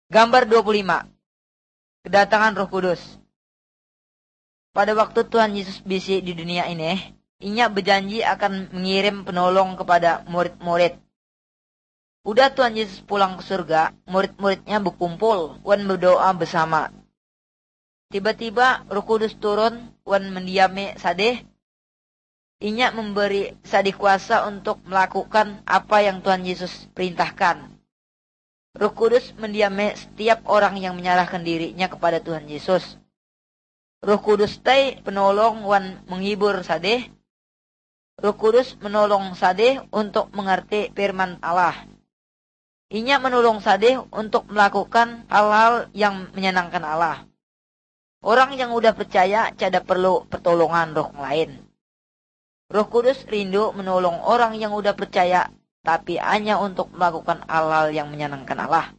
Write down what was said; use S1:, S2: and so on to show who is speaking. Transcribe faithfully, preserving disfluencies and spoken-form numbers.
S1: Gambar dua puluh lima. Kedatangan Roh Kudus. Pada waktu Tuhan Yesus bisi di dunia ini, Inya berjanji akan mengirim penolong kepada murid-murid. Udah Tuhan Yesus pulang ke surga, murid-muridnya berkumpul, wan berdoa bersama. Tiba-tiba Roh Kudus turun, wan mendiami sadeh. Inya memberi sadeh kuasa untuk melakukan apa yang Tuhan Yesus perintahkan. Roh Kudus mendiami setiap orang yang menyerahkan dirinya kepada Tuhan Yesus. Roh Kudus tay penolong wan menghibur sadeh. Roh Kudus menolong sadeh untuk mengerti firman Allah. Inya menolong sadeh untuk melakukan hal-hal yang menyenangkan Allah. Orang yang udah percaya cada perlu pertolongan roh lain. Roh Kudus rindu menolong orang yang udah percaya, tapi hanya untuk melakukan hal-hal yang menyenangkan Allah.